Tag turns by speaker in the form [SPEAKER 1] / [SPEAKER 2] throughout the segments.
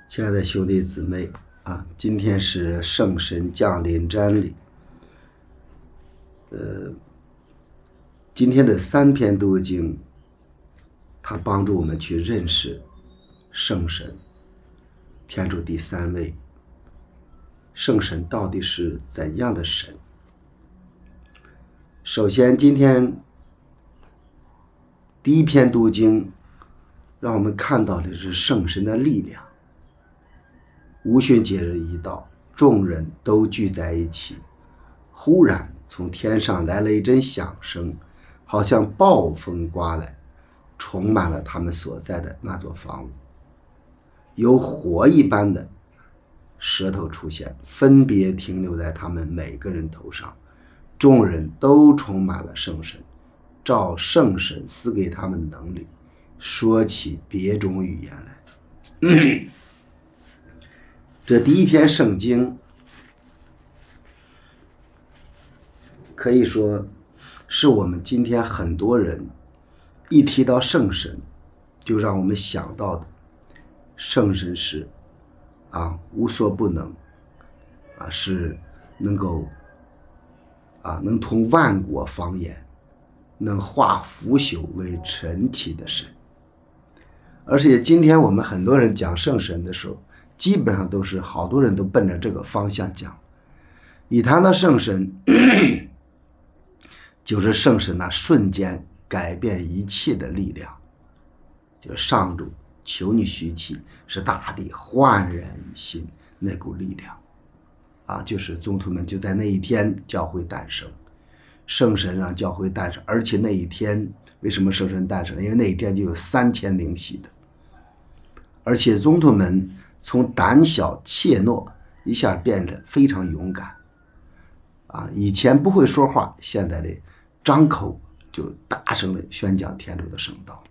[SPEAKER 1] 亲爱的兄弟姊妹啊，今天是圣神降临瞻礼。今天的3篇读经，它帮助我们去认识圣神，天主第三位。圣神到底是怎样的神？首先，今天第1篇读经让我们看到的是圣神的力量。无旬节日一到，众人都聚在一起，忽然从天上来了一阵响声，好像暴风刮来，充满了他们所在的那座房屋。有火一般的舌头出现，分别停留在他们每个人头上。众人都充满了圣神，照圣神赐给他们的能力，说起别种语言来。这第1篇圣经可以说是我们今天很多人一提到圣神就让我们想到的。圣神是无所不能，是能够能通万国方言，能化腐朽为神奇的神。而且今天我们很多人讲圣神的时候，基本上都是好多人都奔着这个方向讲。一谈到圣神，就是圣神那瞬间改变一切的力量。就上主求你许起，使大地焕然一新，那股力量就是宗徒们就在那一天教会诞生，圣神让教会诞生。而且那一天为什么圣神诞生？因为那一天就有3000灵洗的。而且宗徒们从胆小怯懦一下变得非常勇敢以前不会说话，现在的张口就大声的宣讲天主的圣道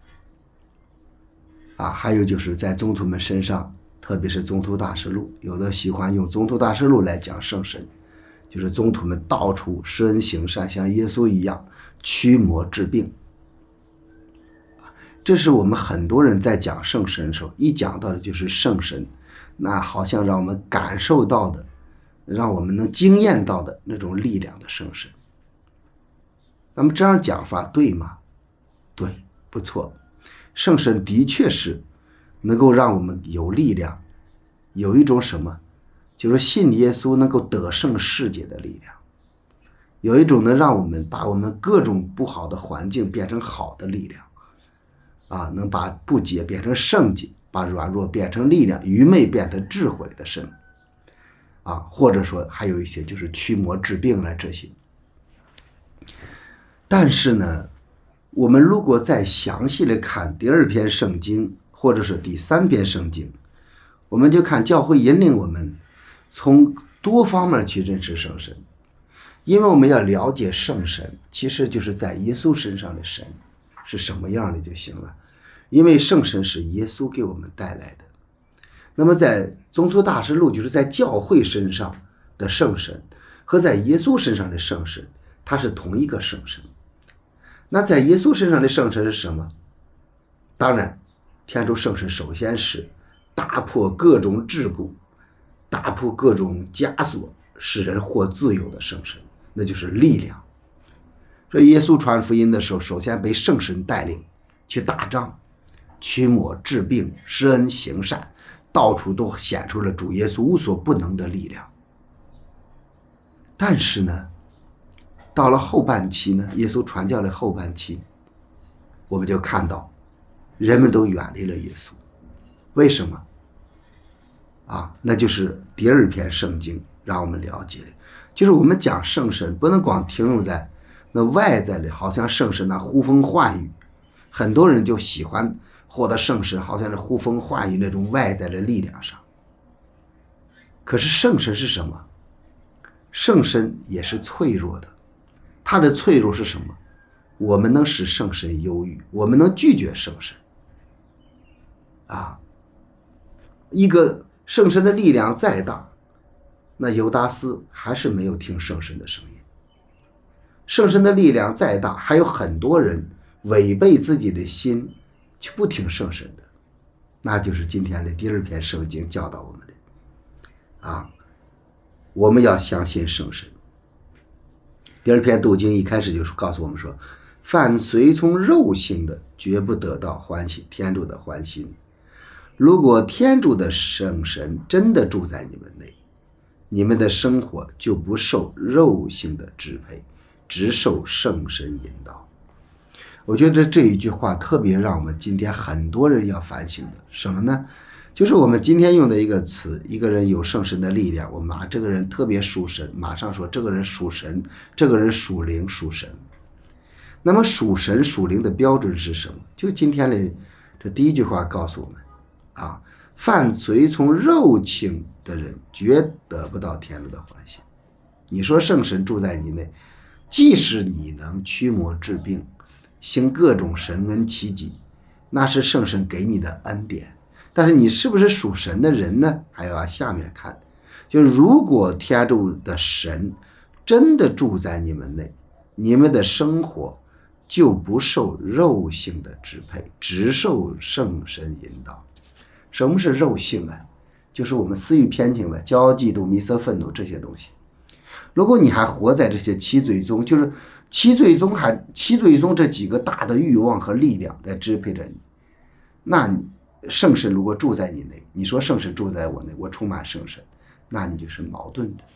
[SPEAKER 1] 还有就是在宗徒们身上，特别是宗徒大事录，有的喜欢用宗徒大事录来讲圣神，就是宗徒们到处施恩行善，像耶稣一样驱魔治病。这是我们很多人在讲圣神的时候，一讲到的就是圣神，那好像让我们感受到的，让我们能经验到的那种力量的圣神。那么这样讲法对吗？对，不错。圣神的确是能够让我们有力量，有一种什么，就是信耶稣能够得胜世界的力量，有一种能让我们把我们各种不好的环境变成好的力量能把不洁变成圣洁，把软弱变成力量，愚昧变成智慧的神或者说还有一些就是驱魔治病这些。但是呢，我们如果再详细的看第2篇圣经或者是第3篇圣经，我们就看教会引领我们从多方面去认识圣神。因为我们要了解圣神，其实就是在耶稣身上的神是什么样的就行了。因为圣神是耶稣给我们带来的。那么在宗徒大事录，就是在教会身上的圣神和在耶稣身上的圣神，它是同一个圣神。那在耶稣身上的圣神是什么？当然天主圣神首先是打破各种桎梏，打破各种枷锁，使人获自由的圣神，那就是力量。所以耶稣传福音的时候，首先被圣神带领去打仗，驱魔治病，施恩行善，到处都显出了主耶稣无所不能的力量。但是呢，到了后半期呢，耶稣传教的后半期，我们就看到人们都远离了耶稣。为什么那就是第2篇圣经让我们了解的，就是我们讲圣神不能光停留在那外在的，好像圣神那呼风唤雨，很多人就喜欢获得圣神好像是呼风唤雨那种外在的力量上。可是圣神是什么？圣神也是脆弱的。它的脆弱是什么？我们能使圣神忧郁，我们能拒绝圣神一个圣神的力量再大，那犹达斯还是没有听圣神的声音。圣神的力量再大，还有很多人违背自己的心去不听圣神的。 那就是今天的第二篇圣经教导我们的我们要相信圣神。第二篇读经一开始就是告诉我们说，凡随从肉性的，绝不得到天主的欢心。如果天主的圣神真的住在你们内，你们的生活就不受肉性的支配，只受圣神引导。我觉得这一句话特别让我们今天很多人要反省的，什么呢？就是我们今天用的一个词，一个人有圣神的力量，我们这个人特别属神，马上说这个人属神，这个人属灵属神。那么属神属灵的标准是什么？就今天的这第一句话告诉我们凡随从肉情的人，绝得不到天主的欢心。你说圣神住在你内，即使你能驱魔治病，行各种神恩奇迹，那是圣神给你的恩典。但是你是不是属神的人呢？还要下面看，就是如果天主的神真的住在你们内，你们的生活就不受肉性的支配，只受圣神引导。什么是肉性啊？就是我们私欲偏情的骄傲嫉妒迷色愤怒这些东西。如果你还活在这些七罪中，就是七罪中这几个大的欲望和力量在支配着你，那圣神如果住在你内，你说圣神住在我内，我充满圣神，那你就是矛盾的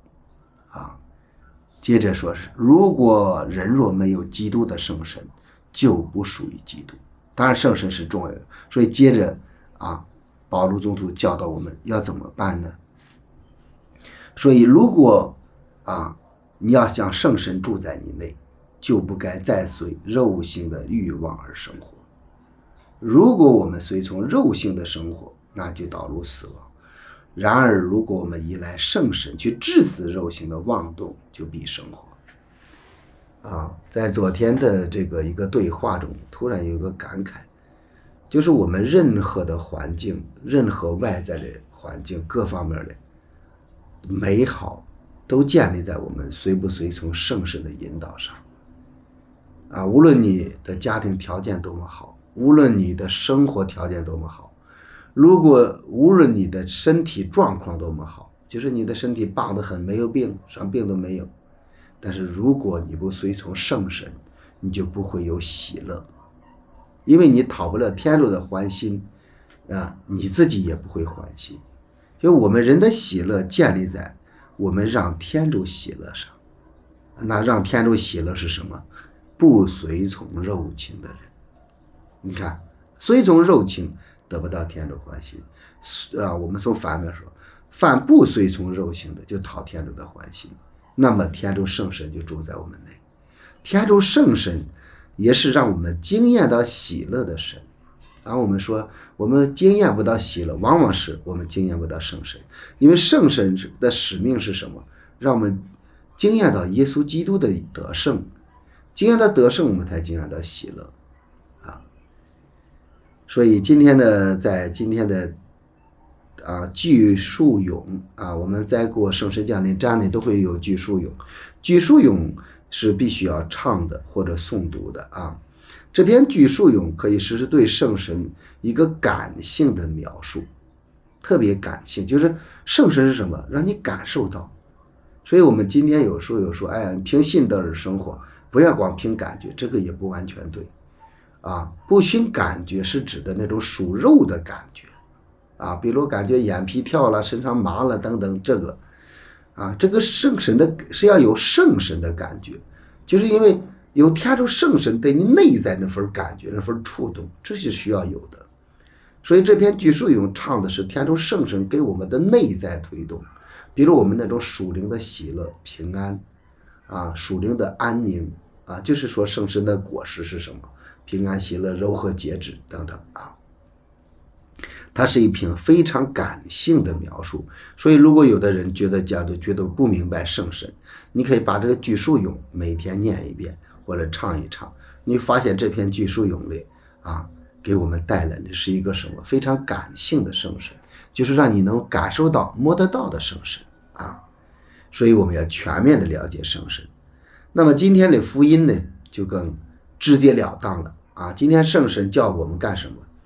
[SPEAKER 1] 接着说是，如果人若没有基督的圣神，就不属于基督。当然圣神是重要的，所以接着保禄宗徒教导我们要怎么办呢？所以如果你要想圣神住在你内，就不该再随肉性的欲望而生活。如果我们随从肉性的生活，那就导入死亡。然而如果我们依赖圣神去治死肉性的妄动，就必生活。在昨天的这个一个对话中，突然有个感慨，就是我们任何的环境，任何外在的环境，各方面的美好都建立在我们随不随从圣神的引导上。无论你的家庭条件多么好，无论你的生活条件多么好，无论你的身体状况多么好，就是你的身体棒得很，没有病，什么病都没有，但是如果你不随从圣神，你就不会有喜乐，因为你讨不了天主的欢心你自己也不会欢心。就我们人的喜乐建立在我们让天主喜乐上。那让天主喜乐是什么？不随从肉情的人。你看，随从肉情得不到天主欢心我们从反面说，凡不随从肉性的，就讨天主的欢心，那么天主圣神就住在我们内。天主圣神也是让我们经验到喜乐的神。我们说我们经验不到喜乐，往往是我们经验不到圣神。因为圣神的使命是什么？让我们经验到耶稣基督的得胜，经验到得胜，我们才经验到喜乐所以在今天的句数咏我们在过圣神降临站里都会有句数咏。句数咏是必须要唱的或者诵读的这篇句数咏可以是对圣神一个感性的描述，特别感性，就是圣神是什么，让你感受到。所以我们今天有时候说凭信德而生活，不要光凭感觉，这个也不完全对不凭感觉是指的那种属肉的感觉比如感觉眼皮跳了，身上麻了等等，这个圣神的是要有圣神的感觉，就是因为有天主圣神对你内在那份感觉，那份触动，这是需要有的。所以这篇句数咏唱的是天主圣神给我们的内在推动，比如我们那种属灵的喜乐平安属灵的安宁就是说圣神的果实是什么？平安喜乐柔和节制等等它是一篇非常感性的描述。所以如果有的人觉得不明白圣神，你可以把这个句数咏每天念一遍或者唱一唱，你发现这篇句数咏里给我们带来的是一个什么？非常感性的圣神，就是让你能感受到摸得到的圣神所以我们要全面的了解圣神。那么今天的福音呢就更直截了当了今天圣神叫我们干什么？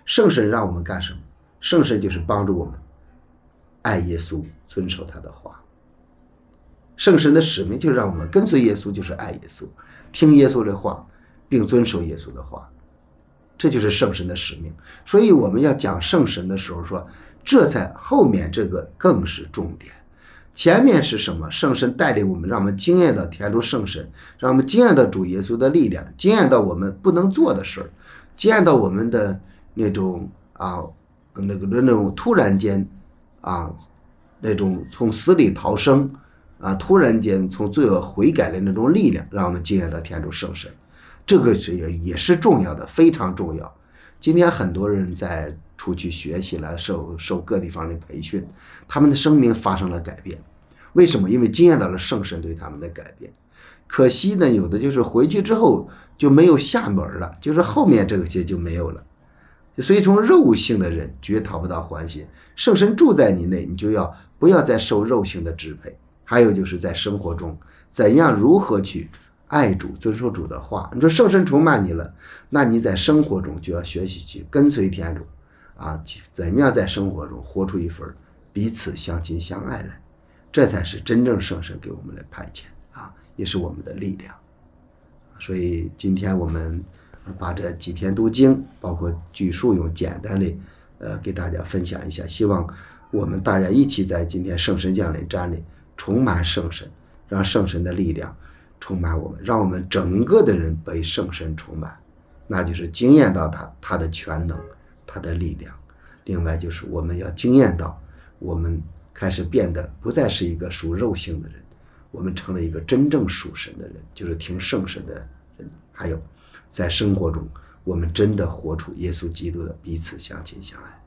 [SPEAKER 1] 圣神让我们干什么？圣神就是帮助我们爱耶稣，遵守他的话。圣神的使命就是让我们跟随耶稣，就是爱耶稣，听耶稣的话，并遵守耶稣的话。这就是圣神的使命。所以我们要讲圣神的时候说，这才后面这个更是重点。前面是什么？圣神带领我们，让我们经验到天主圣神，让我们经验到主耶稣的力量，经验到我们不能做的事，经验到我们的那种那种突然间那种从死里逃生突然间从罪恶悔改的那种力量，让我们经验到天主圣神。这个也是重要的，非常重要。今天很多人在出去学习了，受各地方的培训，他们的生命发生了改变。为什么？因为经验到了圣神对他们的改变。可惜呢，有的就是回去之后就没有下门了，就是后面这些就没有了。所以从肉性的人绝讨不到欢喜。圣神住在你内，你就不要再受肉性的支配。还有就是在生活中怎样如何去爱主，遵守主的话。你说圣神充满你了，那你在生活中就要学习去跟随天主怎么样在生活中活出一份彼此相亲相爱来。这才是真正圣神给我们的派遣也是我们的力量。所以今天我们把这几篇读经包括句数用简单的给大家分享一下，希望我们大家一起在今天圣神降临站里充满圣神，让圣神的力量充满我们，让我们整个的人被圣神充满，那就是经验到他的全能，他的力量。另外就是我们要经验到我们开始变得不再是一个属肉性的人，我们成了一个真正属神的人，就是听圣神的人。还有在生活中我们真的活出耶稣基督的彼此相亲相爱。